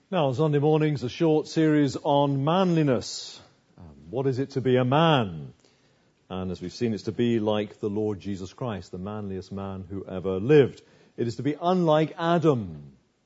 Now, Sunday morning's a short series on manliness. What is it to be a man? And as we've seen, it's to be like the Lord Jesus Christ, the manliest man who ever lived. It is to be unlike Adam,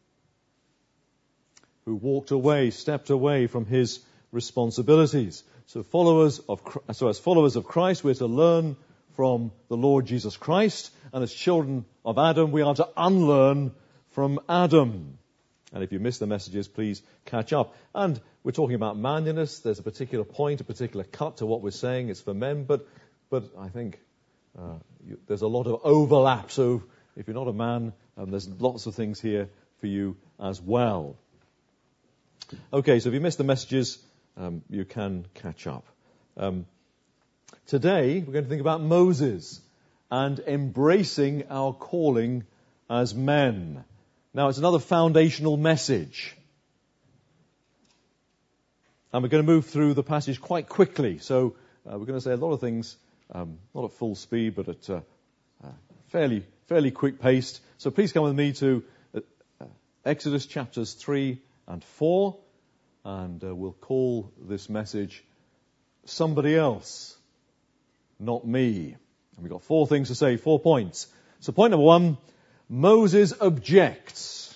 who walked away, stepped away from his responsibilities. So as followers of Christ, we're to learn from the Lord Jesus Christ. And as children of Adam, we are to unlearn from Adam. And if you missed the messages, please catch up. And we're talking about manliness. There's a particular point, a particular cut to what we're saying. It's for men, but I think there's a lot of overlap. So if you're not a man, there's lots of things here for you as well. Okay, so if you missed the messages, you can catch up. Today, we're going to think about Moses and embracing our calling as men. Now, it's another foundational message. And we're going to move through the passage quite quickly. So we're going to say a lot of things, not at full speed, but at fairly quick pace. So please come with me to Exodus chapters 3 and 4. And we'll call this message Somebody Else, Not Me. And we've got 4 things to say, 4 points. So point number 1, Moses objects.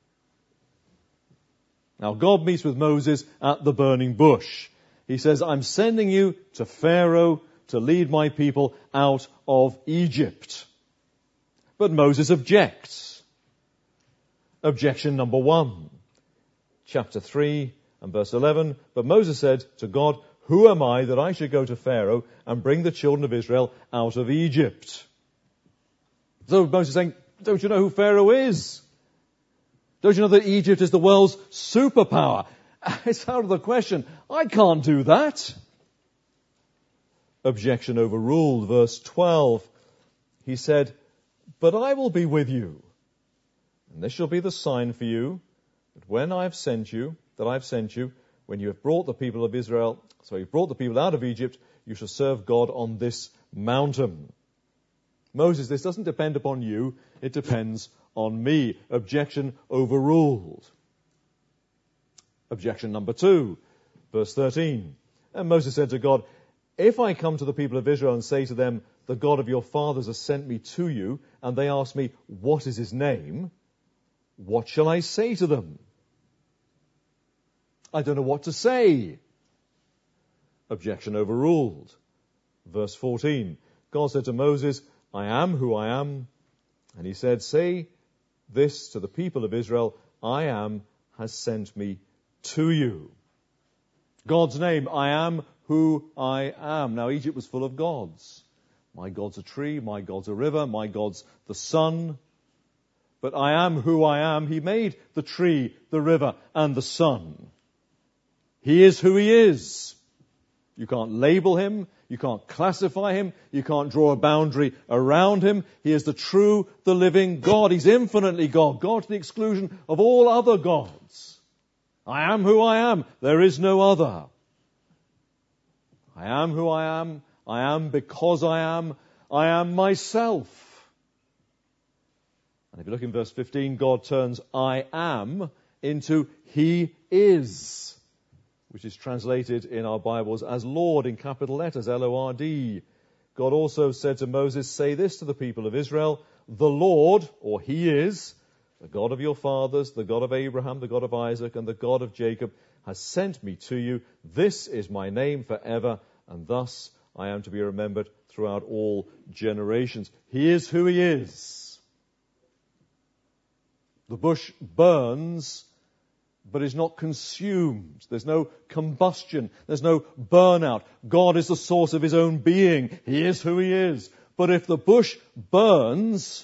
Now, God meets with Moses at the burning bush. He says, I'm sending you to Pharaoh to lead my people out of Egypt. But Moses objects. Objection number 1. Chapter 3 and verse 11. But Moses said to God, who am I that I should go to Pharaoh and bring the children of Israel out of Egypt? So Moses is saying, don't you know who Pharaoh is? Don't you know that Egypt is the world's superpower? It's out of the question. I can't do that. Objection overruled. Verse 12. He said, but I will be with you. And this shall be the sign for you that when I have sent you, when you have brought the people of Israel, so you've brought the people out of Egypt, you shall serve God on this mountain. Moses, this doesn't depend upon you, it depends on me. Objection overruled. Objection number 2, verse 13. And Moses said to God, if I come to the people of Israel and say to them, the God of your fathers has sent me to you, and they ask me, what is his name? What shall I say to them? I don't know what to say. Objection overruled. Verse 14. God said to Moses, I am who I am. And he said, say this to the people of Israel, I am has sent me to you. God's name, I am who I am. Now, Egypt was full of gods. My God's a tree, my God's a river, my God's the sun. But I am who I am. He made the tree, the river, and the sun. He is who he is. You can't label him. You can't classify him. You can't draw a boundary around him. He is the true, the living God. He's infinitely God. God to the exclusion of all other gods. I am who I am. There is no other. I am who I am. I am because I am myself. And if you look in verse 15, God turns I am into he is, which is translated in our Bibles as Lord in capital letters, L-O-R-D. God also said to Moses, say this to the people of Israel, the Lord, or he is, the God of your fathers, the God of Abraham, the God of Isaac, and the God of Jacob, has sent me to you. This is my name forever, and thus I am to be remembered throughout all generations. He is who he is. The bush burns, but is not consumed. There's no combustion. There's no burnout. God is the source of his own being. He is who he is. But if the bush burns,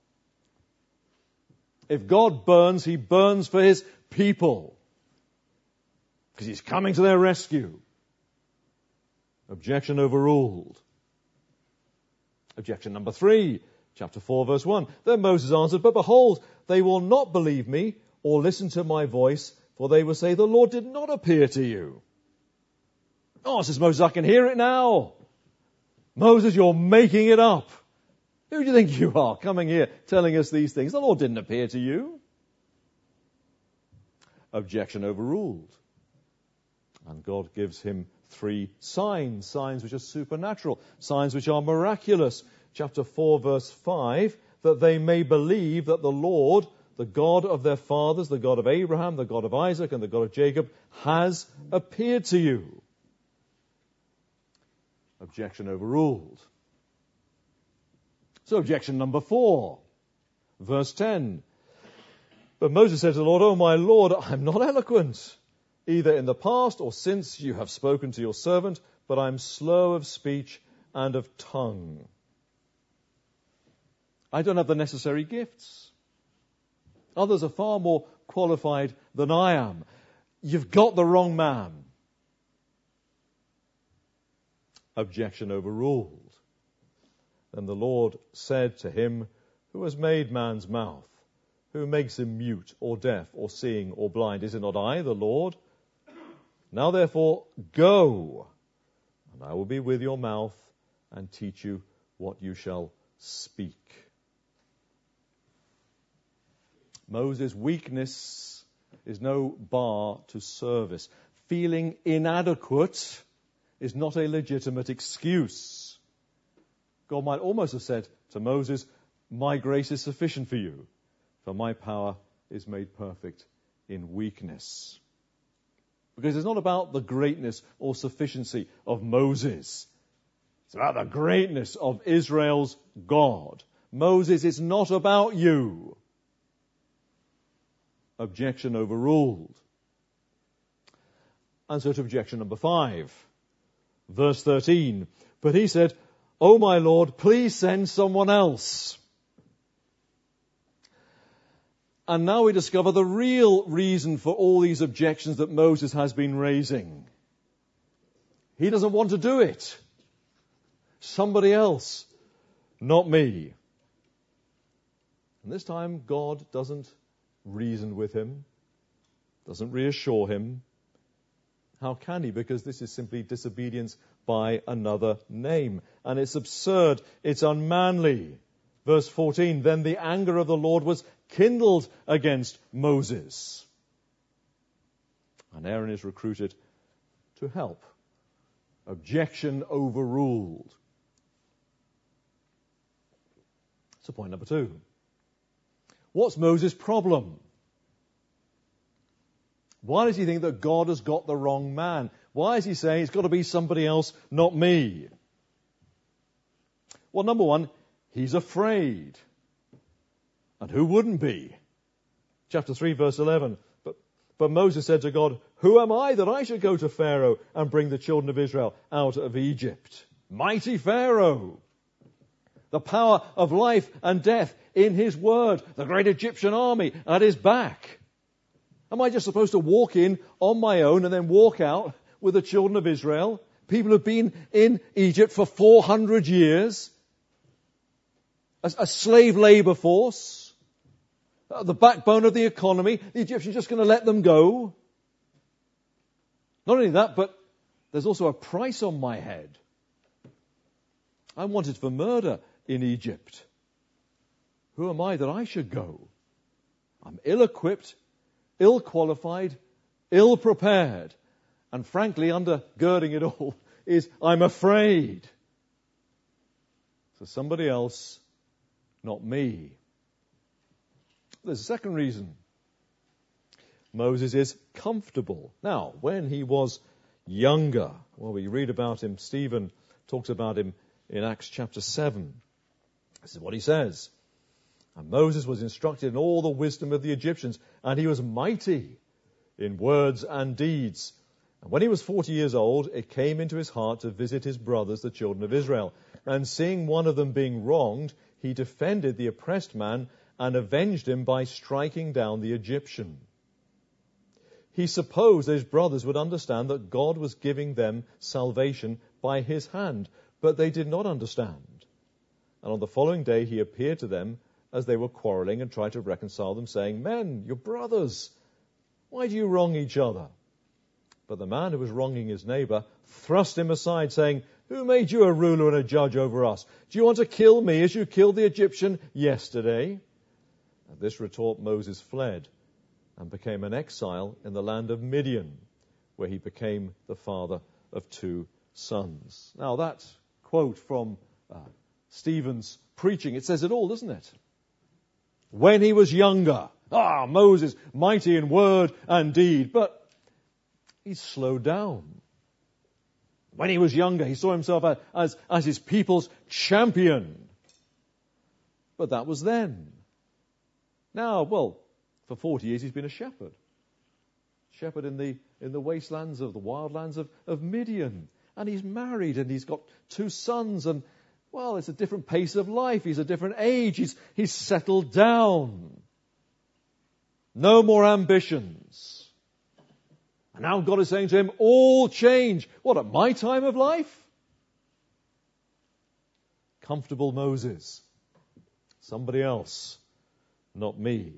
if God burns, he burns for his people, because he's coming to their rescue. Objection overruled. Objection number 3, chapter 4, verse 1. Then Moses answered, but behold, they will not believe me or listen to my voice, for they will say, the Lord did not appear to you. Oh, says Moses, I can hear it now. Moses, you're making it up. Who do you think you are coming here telling us these things? The Lord didn't appear to you. Objection overruled. And God gives him 3 signs, signs which are supernatural, signs which are miraculous. Chapter 4, verse 5, that they may believe that the Lord, the God of their fathers, the God of Abraham, the God of Isaac, and the God of Jacob, has appeared to you. Objection overruled. So objection number 4, verse 10. But Moses said to the Lord, "O my Lord, I'm not eloquent, either in the past or since you have spoken to your servant, but I'm slow of speech and of tongue." I don't have the necessary gifts. Others are far more qualified than I am. You've got the wrong man. Objection overruled. Then the Lord said to him, "Who has made man's mouth? Who makes him mute or deaf or seeing or blind? Is it not I, the Lord? Now therefore go, and I will be with your mouth and teach you what you shall speak." Moses' weakness is no bar to service. Feeling inadequate is not a legitimate excuse. God might almost have said to Moses, "My grace is sufficient for you, for my power is made perfect in weakness." Because it's not about the greatness or sufficiency of Moses. It's about the greatness of Israel's God. Moses, it's not about you. Objection overruled. And so to objection number 5, verse 13. But he said, "O my Lord, please send someone else." And now we discover the real reason for all these objections that Moses has been raising. He doesn't want to do it. Somebody else, not me. And this time God doesn't reason with him, doesn't reassure him. How can he? Because this is simply disobedience by another name. And it's absurd, it's unmanly. Verse 14, then the anger of the Lord was kindled against Moses. And Aaron is recruited to help. Objection overruled. So point number 2. What's Moses' problem? Why does he think that God has got the wrong man? Why is he saying it's got to be somebody else, not me? Well, number 1, he's afraid. And who wouldn't be? Chapter 3, verse 11. But Moses said to God, "Who am I that I should go to Pharaoh and bring the children of Israel out of Egypt?" Mighty Pharaoh. The power of life and death in his word. The great Egyptian army at his back. Am I just supposed to walk in on my own and then walk out with the children of Israel? People who've been in Egypt for 400 years. A slave labor force. The backbone of the economy. The Egyptians just going to let them go? Not only that, but there's also a price on my head. I'm wanted for murder in Egypt. Who am I that I should go? I'm ill-equipped, ill-qualified, ill-prepared. And frankly, undergirding it all is I'm afraid. So somebody else, not me. There's a second reason. Moses is comfortable. Now, when he was younger, well, we read about him, Stephen talks about him in Acts chapter 7. This is what he says. And Moses was instructed in all the wisdom of the Egyptians, and he was mighty in words and deeds. And when he was 40 years old, it came into his heart to visit his brothers, the children of Israel. And seeing one of them being wronged, he defended the oppressed man and avenged him by striking down the Egyptian. He supposed that his brothers would understand that God was giving them salvation by his hand, but they did not understand. And on the following day he appeared to them as they were quarreling and tried to reconcile them, saying, "Men, you're brothers. Why do you wrong each other?" But the man who was wronging his neighbor thrust him aside, saying, "Who made you a ruler and a judge over us? Do you want to kill me as you killed the Egyptian yesterday?" At this retort Moses fled and became an exile in the land of Midian, where he became the father of 2 sons. Now that quote from Stephen's preaching, it says it all, doesn't it? When he was younger, Moses, mighty in word and deed, but he's slowed down. When he was younger, he saw himself as his people's champion. But that was then. Now, for 40 years he's been a shepherd. Shepherd in the wastelands of the wildlands of Midian. And he's married and he's got 2 sons and, it's a different pace of life. He's a different age. He's settled down. No more ambitions. And now God is saying to him, all change. What, at my time of life? Comfortable Moses. Somebody else, not me.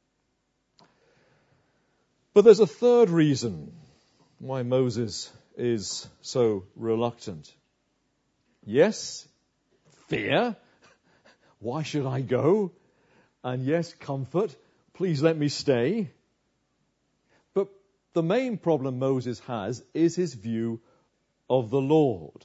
But there's a third reason why Moses is so reluctant. Yes, fear. Why should I go? And yes, comfort. Please let me stay. But the main problem Moses has is his view of the Lord.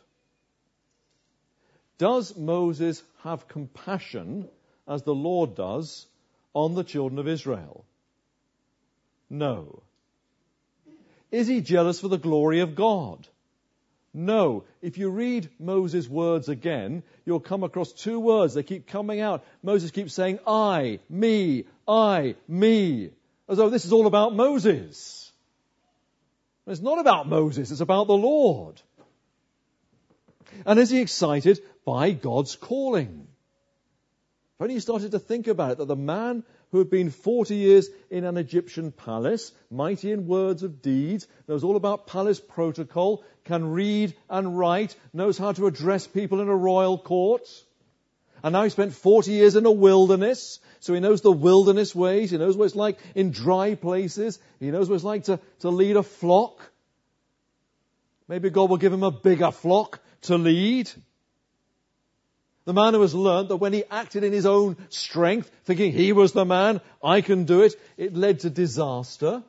Does Moses have compassion, as the Lord does, on the children of Israel? No. Is he jealous for the glory of God? No. If you read Moses' words again, you'll come across 2 words. They keep coming out. Moses keeps saying, I, me, as though this is all about Moses. It's not about Moses, it's about the Lord. And is he excited by God's calling? If only you started to think about it, that the man who had been 40 years in an Egyptian palace, mighty in words of deeds, knows all about palace protocol, can read and write, knows how to address people in a royal court. And now he spent 40 years in a wilderness, so he knows the wilderness ways, he knows what it's like in dry places, he knows what it's like to lead a flock. Maybe God will give him a bigger flock to lead. The man who has learned that when he acted in his own strength, thinking he was the man, I can do it, it led to disaster.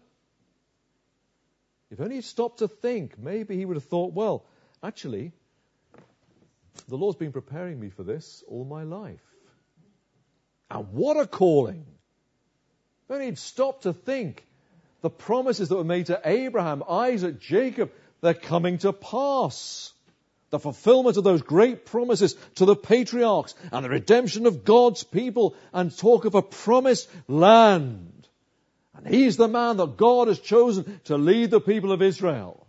If only he'd stopped to think, maybe he would have thought, actually, the Lord's been preparing me for this all my life. And what a calling! If only he'd stopped to think, the promises that were made to Abraham, Isaac, Jacob, they're coming to pass. The fulfillment of those great promises to the patriarchs and the redemption of God's people, and talk of a promised land. And he's the man that God has chosen to lead the people of Israel.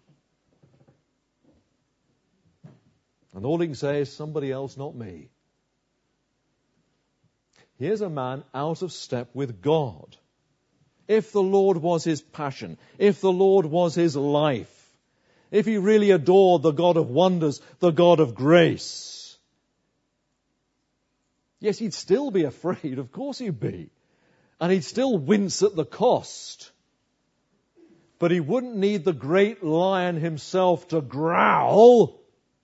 And all he can say is, somebody else, not me. Here's a man out of step with God. If the Lord was his passion, if the Lord was his life, if he really adored the God of wonders, the God of grace, yes, he'd still be afraid. Of course he'd be. And he'd still wince at the cost. But he wouldn't need the great lion himself to growl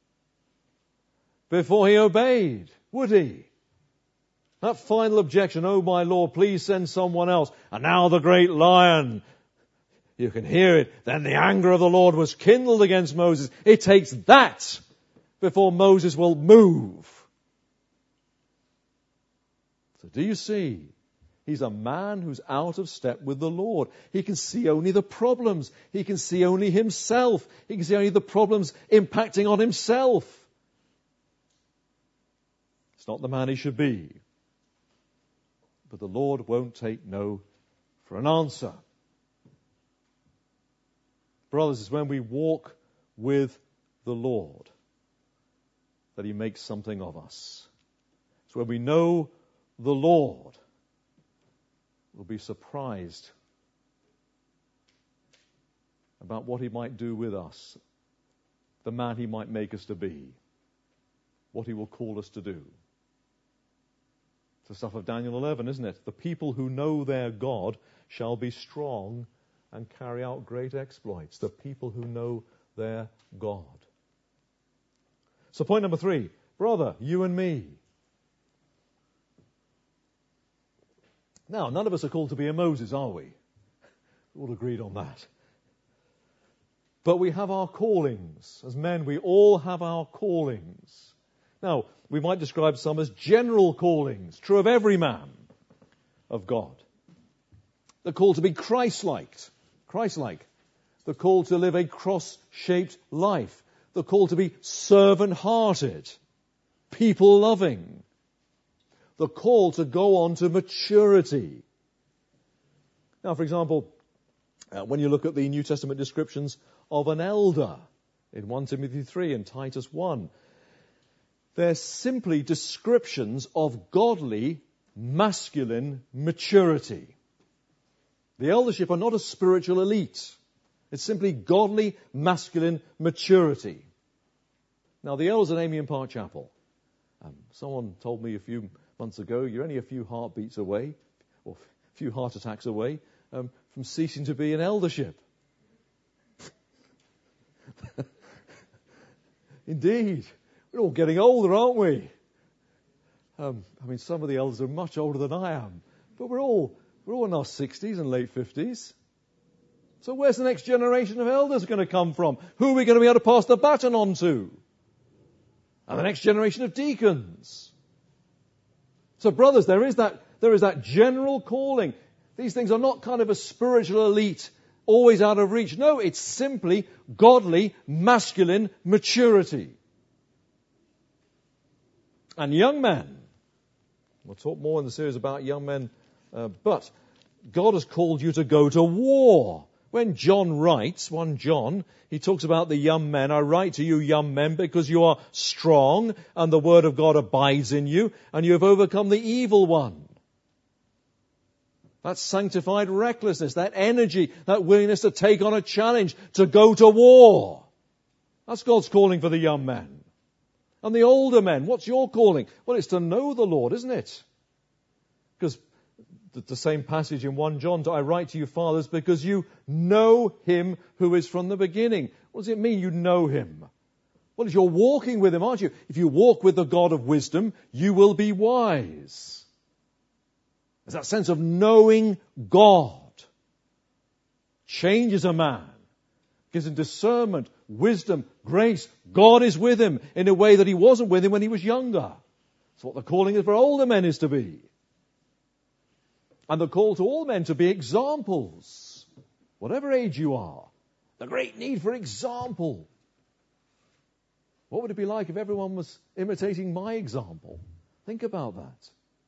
before he obeyed, would he? That final objection, oh my Lord, please send someone else. And now the great lion. You can hear it. Then the anger of the Lord was kindled against Moses. It takes that before Moses will move. So do you see? He's a man who's out of step with the Lord. He can see only the problems. He can see only himself. He can see only the problems impacting on himself. It's not the man he should be. But the Lord won't take no for an answer. Brothers, it's when we walk with the Lord that he makes something of us. It's when we know the Lord, we'll be surprised about what he might do with us, the man he might make us to be, what he will call us to do. It's the stuff of Daniel 11, isn't it? The people who know their God shall be strong and carry out great exploits. The people who know their God. So point number 3, brother, you and me. Now, none of us are called to be a Moses, are we? We're all agreed on that. But we have our callings. As men, we all have our callings. Now, we might describe some as general callings, true of every man of God. The call to be Christ-like. The call to live a cross-shaped life. The call to be servant-hearted, people-loving. The call to go on to maturity. Now, for example, when you look at the New Testament descriptions of an elder in 1 Timothy 3 and Titus 1, they're simply descriptions of godly, masculine maturity. The eldership are not a spiritual elite. It's simply godly, masculine maturity. Now, the elders at Amiens Park Chapel. Someone told me a few months ago, you're only a few heartbeats away, or a few heart attacks away, from ceasing to be an eldership. Indeed. We're all getting older, aren't we? Some of the elders are much older than I am. But we're all in our 60s and late 50s. So where's the next generation of elders going to come from? Who are we going to be able to pass the baton on to? And the next generation of deacons. So brothers, there is that general calling. These things are not kind of a spiritual elite, always out of reach. No, it's simply godly, masculine maturity. And young men, we'll talk more in the series about young men, but God has called you to go to war. When John writes, 1 John, he talks about the young men. I write to you, young men, because you are strong and the word of God abides in you and you have overcome the evil one. That sanctified recklessness, that energy, that willingness to take on a challenge, to go to war. That's God's calling for the young men. And the older men, what's your calling? Well, it's to know the Lord, isn't it? Because the same passage in 1 John, I write to you, fathers, because you know him who is from the beginning. What does it mean you know him? Well, if you're walking with him, aren't you? If you walk with the God of wisdom, you will be wise. There's that sense of knowing God. Changes a man. Gives him discernment, wisdom, grace. God is with him in a way that he wasn't with him when he was younger. That's what the calling is for older men is to be. And the call to all men to be examples. Whatever age you are. The great need for example. What would it be like if everyone was imitating my example? Think about that.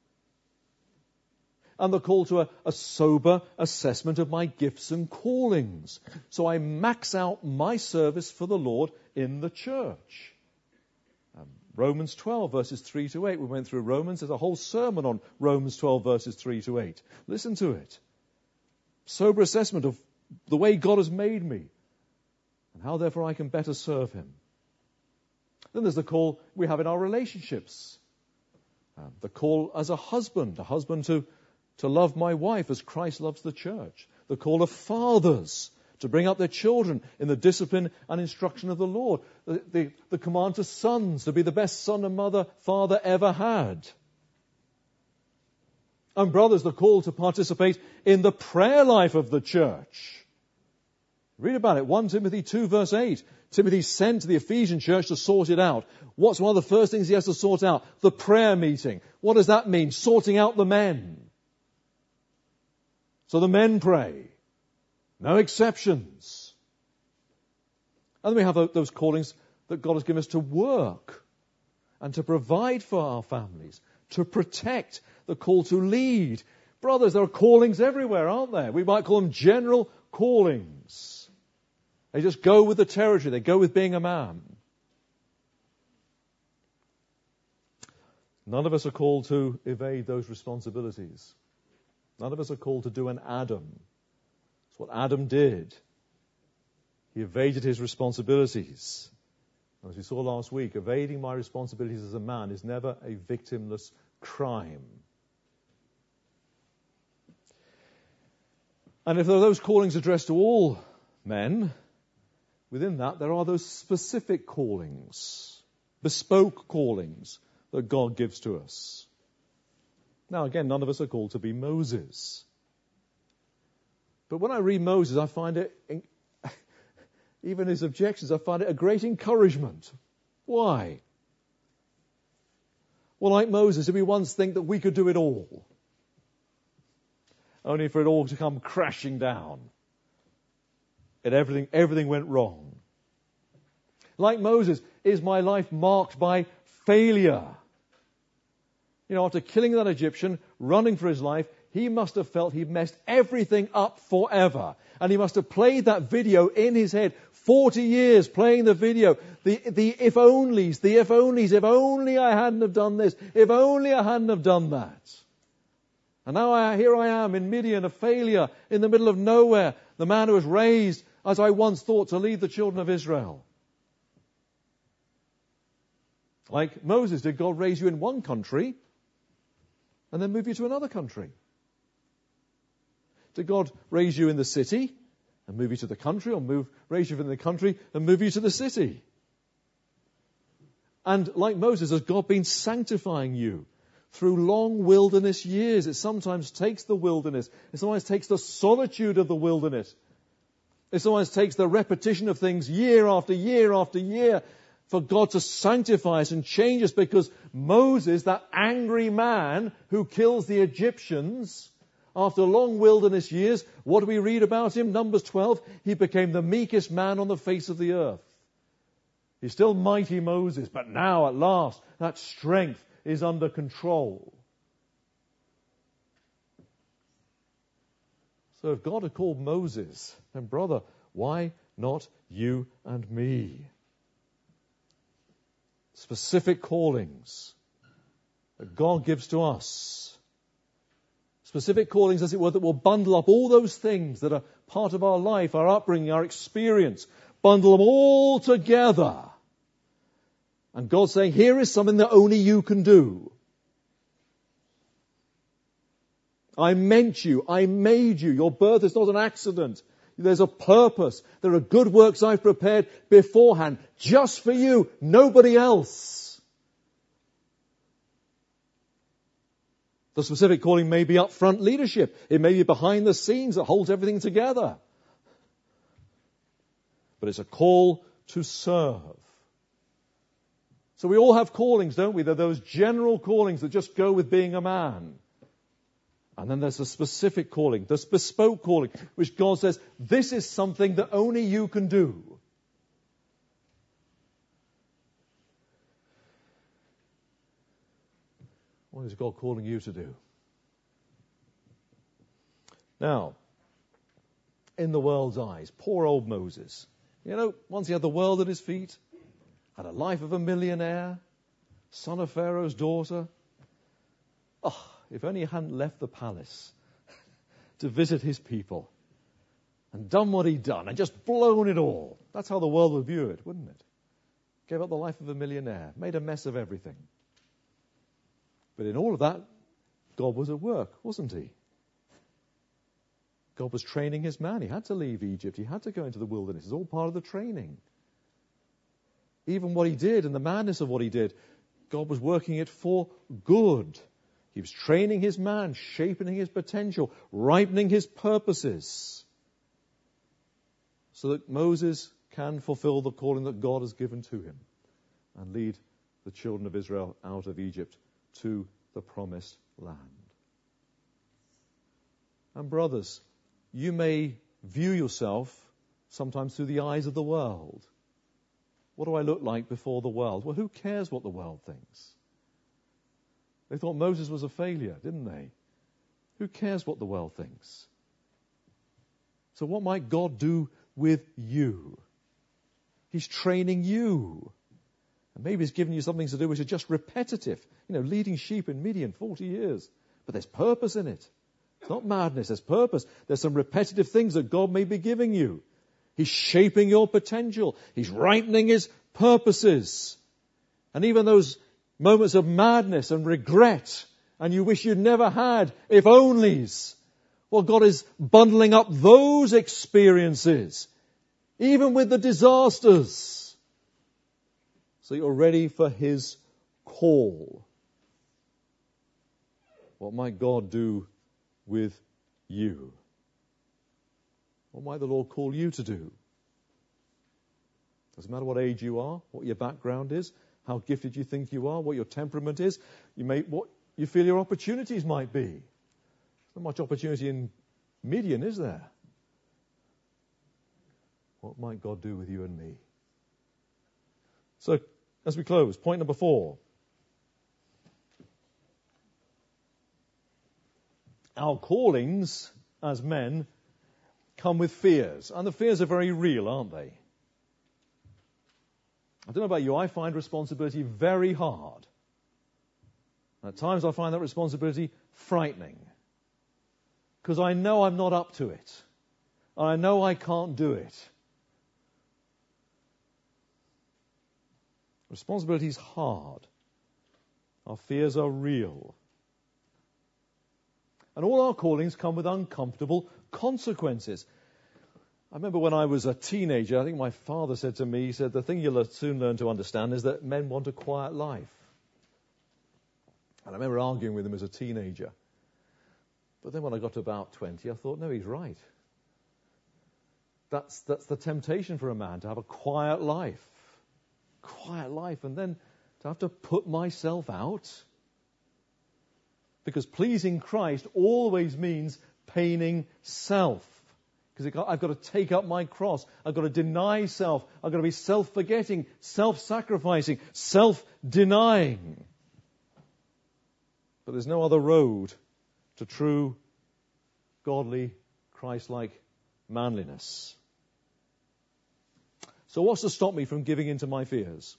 And the call to a sober assessment of my gifts and callings. So I max out my service for the Lord in the church. Romans 12 verses 3 to 8. We went through Romans. There's a whole sermon on Romans 12 verses 3 to 8. Listen to it. Sober assessment of the way God has made me and how therefore I can better serve him. Then there's the call we have in our relationships. The call as a husband to love my wife as Christ loves the church. The call of fathers to bring up their children in the discipline and instruction of the Lord. The command to sons to be the best son and father ever had. And brothers, the call to participate in the prayer life of the church. Read about it, 1 Timothy 2 verse 8. Timothy's sent to the Ephesian church to sort it out. What's one of the first things he has to sort out? The prayer meeting. What does that mean? Sorting out the men. So the men pray. No exceptions. And then we have those callings that God has given us to work and to provide for our families, to protect, the call to lead. Brothers, there are callings everywhere, aren't there? We might call them general callings. They just go with the territory. They go with being a man. None of us are called to evade those responsibilities. None of us are called to do an Adam. That's what Adam did. He evaded his responsibilities. As we saw last week, evading my responsibilities as a man is never a victimless crime. And if there are those callings addressed to all men, within that there are those specific callings, bespoke callings that God gives to us. Now again, none of us are called to be Moses. But when I read Moses, I find it, even his objections, I find it a great encouragement. Why? Well, like Moses, did we once think that we could do it all? Only for it all to come crashing down. And everything went wrong. Like Moses, is my life marked by failure? You know, after killing that Egyptian, running for his life, he must have felt he'd messed everything up forever. And he must have played that video in his head, 40 years playing the video, the if-onlys, if only I hadn't have done this, if only I hadn't have done that. And now here I am in Midian, a failure in the middle of nowhere, the man who was raised, as I once thought, to lead the children of Israel. Like Moses, did God raise you in one country and then move you to another country? Did God raise you in the city and move you to the country, or raise you from the country and move you to the city? And like Moses, has God been sanctifying you through long wilderness years? It sometimes takes the wilderness. It sometimes takes the solitude of the wilderness. It sometimes takes the repetition of things year after year after year for God to sanctify us and change us, because Moses, that angry man who kills the Egyptians, after long wilderness years, what do we read about him? Numbers 12, he became the meekest man on the face of the earth. He's still mighty Moses, but now at last that strength is under control. So if God had called Moses, then brother, why not you and me? Specific callings that God gives to us. Specific callings, as it were, that will bundle up all those things that are part of our life, our upbringing, our experience. Bundle them all together. And God's saying, here is something that only you can do. I meant you. I made you. Your birth is not an accident. There's a purpose. There are good works I've prepared beforehand, just for you, nobody else. The specific calling may be upfront leadership. It may be behind the scenes that holds everything together. But it's a call to serve. So we all have callings, don't we? There are those general callings that just go with being a man. And then there's a specific calling, this bespoke calling, which God says, this is something that only you can do. What is God calling you to do? Now, in the world's eyes, poor old Moses. You know, once he had the world at his feet, had a life of a millionaire, son of Pharaoh's daughter. Oh, if only he hadn't left the palace to visit his people and done what he'd done and just blown it all. That's how the world would view it, wouldn't it? Gave up the life of a millionaire, made a mess of everything. But in all of that, God was at work, wasn't he? God was training his man. He had to leave Egypt. He had to go into the wilderness. It's all part of the training. Even what he did and the madness of what he did, God was working it for good. He was training his man, shaping his potential, ripening his purposes, so that Moses can fulfill the calling that God has given to him and lead the children of Israel out of Egypt to the promised land. And brothers, you may view yourself sometimes through the eyes of the world. What do I look like before the world? Well, who cares what the world thinks? They thought Moses was a failure, didn't they? Who cares what the world thinks? So what might God do with you? He's training you. And maybe he's giving you something to do which is just repetitive. You know, leading sheep in Midian 40 years. But there's purpose in it. It's not madness, there's purpose. There's some repetitive things that God may be giving you. He's shaping your potential. He's ripening his purposes. And even those moments of madness and regret, and you wish you'd never had, if onlys, well, God is bundling up those experiences, even with the disasters, so you're ready for his call. What might God do with you? What might the Lord call you to do? Doesn't matter what age you are, what your background is, how gifted you think you are, what your temperament is, what you feel your opportunities might be. There's not much opportunity in Midian, is there? What might God do with you and me? So, as we close, point number 4. Our callings as men come with fears. And the fears are very real, aren't they? I don't know about you, I find responsibility very hard. At times I find that responsibility frightening. Because I know I'm not up to it. I know I can't do it. Responsibility is hard. Our fears are real. And all our callings come with uncomfortable consequences. I remember when I was a teenager, I think my father said to me, he said, the thing you'll soon learn to understand is that men want a quiet life. And I remember arguing with him as a teenager. But then when I got to about 20, I thought, no, he's right. That's the temptation for a man, to have a quiet life. Quiet life, and then to have to put myself out. Because pleasing Christ always means paining self. Because I've got to take up my cross. I've got to deny self. I've got to be self-forgetting, self-sacrificing, self-denying. But there's no other road to true, godly, Christ-like manliness. So what's to stop me from giving in to my fears?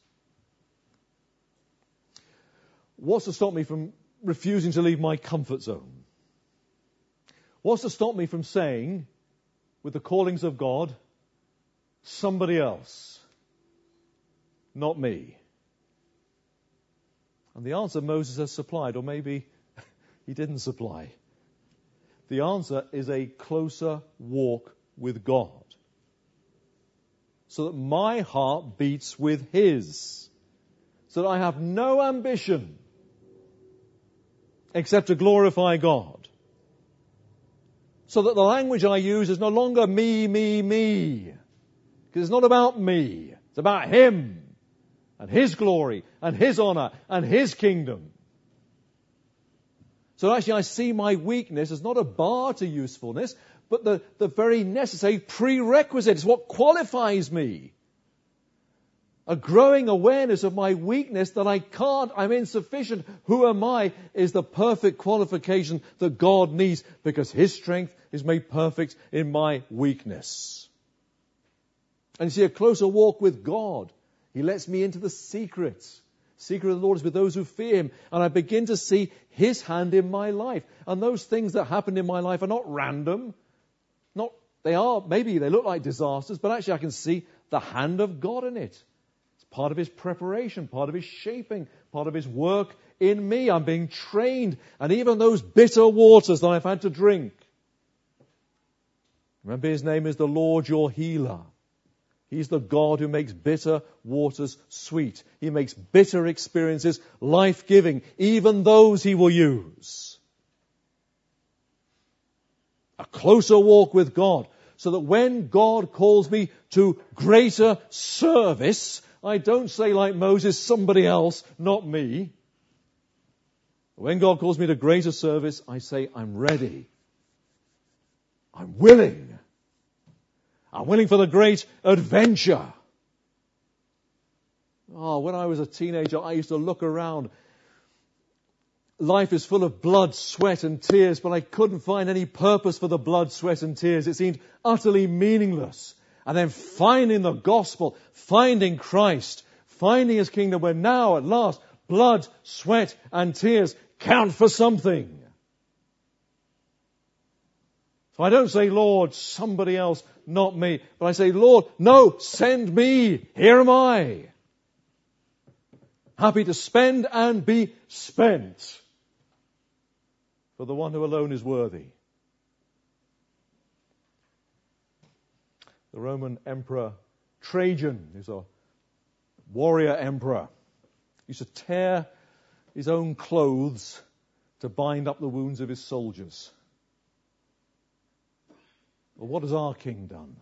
What's to stop me from refusing to leave my comfort zone? What's to stop me from saying, with the callings of God, somebody else, not me? And the answer Moses has supplied, or maybe he didn't supply. The answer is a closer walk with God. So that my heart beats with his. So that I have no ambition except to glorify God. So that the language I use is no longer me, me, me. Because it's not about me. It's about him and his glory and his honor and his kingdom. So actually I see my weakness as not a bar to usefulness, but the very necessary prerequisite. It's what qualifies me. A growing awareness of my weakness, that I can't, I'm insufficient, who am I, is the perfect qualification that God needs, because his strength is made perfect in my weakness. And you see, a closer walk with God, he lets me into the secrets. Secret of the Lord is with those who fear him. And I begin to see his hand in my life. And those things that happen in my life are not random. Maybe they look like disasters, but actually I can see the hand of God in it. It's part of his preparation, part of his shaping, part of his work in me. I'm being trained. And even those bitter waters that I've had to drink. Remember, his name is the Lord your healer. He's the God who makes bitter waters sweet. He makes bitter experiences life-giving. Even those he will use. A closer walk with God, so that when God calls me to greater service, I don't say like Moses, somebody else, not me. When God calls me to greater service, I say, I'm ready. I'm willing. I'm willing for the great adventure. When I was a teenager, I used to look around. Life is full of blood, sweat and tears, but I couldn't find any purpose for the blood, sweat and tears. It seemed utterly meaningless. And then finding the gospel, finding Christ, finding his kingdom, where now at last blood, sweat and tears count for something. So I don't say, Lord, somebody else, not me. But I say, Lord, no, send me. Here am I. Happy to spend and be spent for the one who alone is worthy. The Roman Emperor Trajan, who's a warrior emperor, used to tear his own clothes to bind up the wounds of his soldiers. But what has our King done?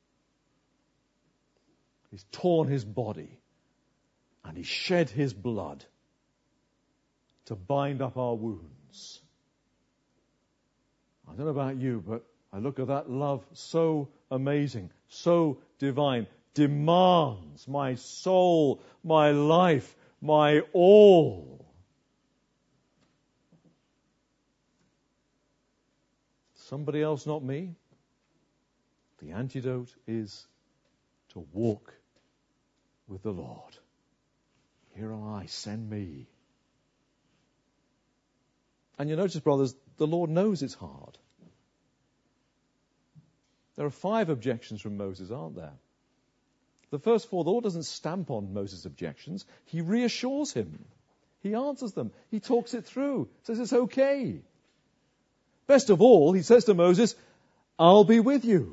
He's torn his body and he shed his blood to bind up our wounds. I don't know about you, but I look at that love so amazing, so divine, demands my soul, my life, my all. Somebody else, not me. The antidote is to walk with the Lord. Here am I, send me. And you notice, brothers, the Lord knows it's hard. There are 5 objections from Moses, aren't there? The first 4, the Lord doesn't stamp on Moses' objections. He reassures him. He answers them. He talks it through. Says it's okay. Best of all, he says to Moses, I'll be with you.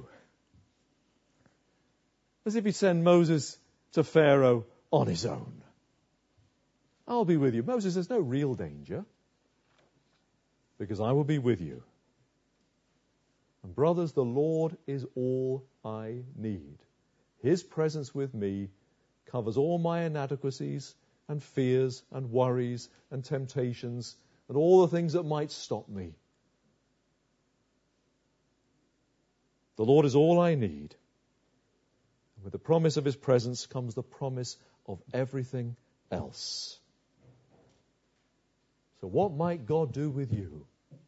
As if he'd send Moses to Pharaoh on his own. I'll be with you. Moses, there's no real danger, because I will be with you. And brothers, the Lord is all I need. His presence with me covers all my inadequacies and fears and worries and temptations and all the things that might stop me. The Lord is all I need. And with the promise of his presence comes the promise of everything else. So what might God do with you?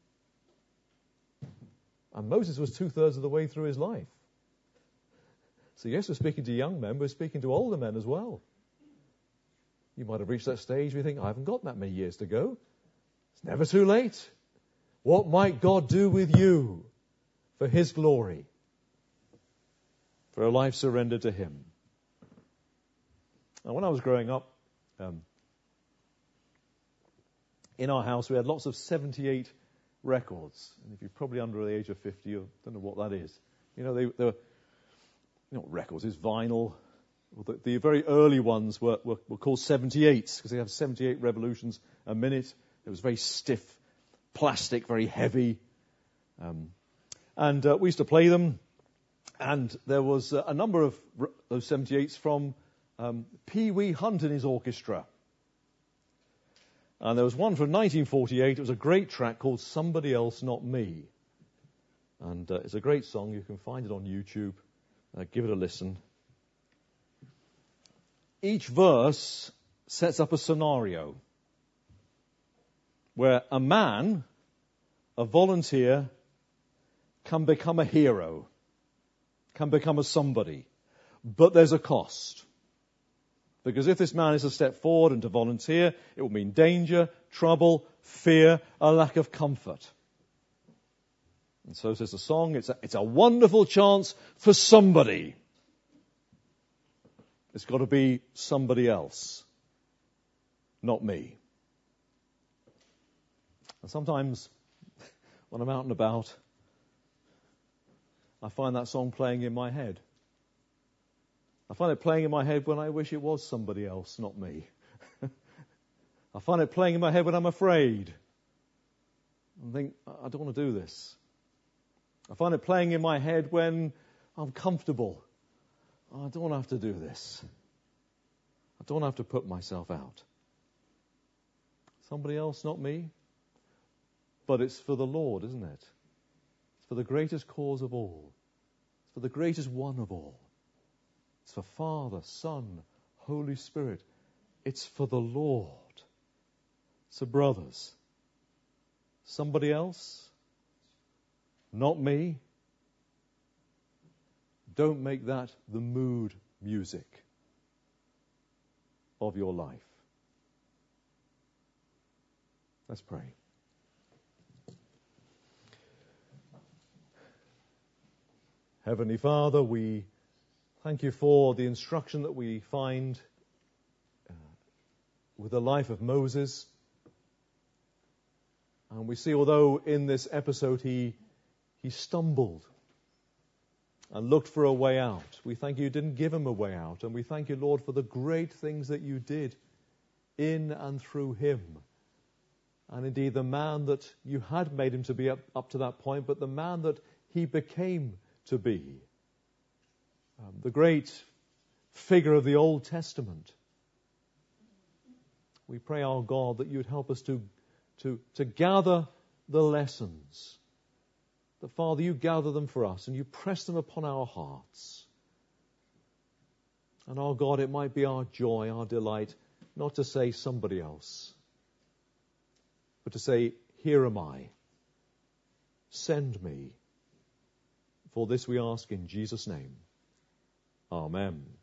And Moses was 2/3 of the way through his life. So yes, we're speaking to young men, we're speaking to older men as well. You might have reached that stage where you think, I haven't got that many years to go. It's never too late. What might God do with you for his glory? For a life surrendered to him. Now, when I was growing up, in our house we had lots of 78 records. And if you're probably under the age of 50, you don't know what that is. You know, they were, records is vinyl. Well, the very early ones were called 78s because they have 78 revolutions a minute. It was very stiff, plastic, very heavy. And we used to play them. And there was a number of those 78s from Pee Wee Hunt and his orchestra. And there was one from 1948. It was a great track called Somebody Else, Not Me. And it's a great song. You can find it on YouTube. Give it a listen. Each verse sets up a scenario where a man, a volunteer, can become a hero, can become a somebody. But there's a cost. Because if this man is to step forward and to volunteer, it will mean danger, trouble, fear, a lack of comfort. And so says the song, it's a wonderful chance for somebody. It's got to be somebody else, not me. And sometimes when I'm out and about, I find that song playing in my head. I find it playing in my head when I wish it was somebody else, not me. I find it playing in my head when I'm afraid. I think, I don't want to do this. I find it playing in my head when I'm comfortable. I don't want to have to do this. I don't have to put myself out. Somebody else, not me. But it's for the Lord, isn't it? It's for the greatest cause of all. It's for the greatest one of all. It's for Father, Son, Holy Spirit. It's for the Lord. So brothers, somebody else? Not me? Don't make that the mood music of your life. Let's pray. Heavenly Father, we thank you for the instruction that we find with the life of Moses. And we see, although in this episode he stumbled and looked for a way out, we thank you didn't give him a way out. And we thank you, Lord, for the great things that you did in and through him. And indeed the man that you had made him to be up to that point, but the man that he became to be. The great figure of the Old Testament. We pray, our God, that you'd help us to gather the lessons. That, Father, you gather them for us and you press them upon our hearts. And, our God, it might be our joy, our delight, not to say somebody else, but to say, here am I. Send me. For this we ask in Jesus' name. Amen.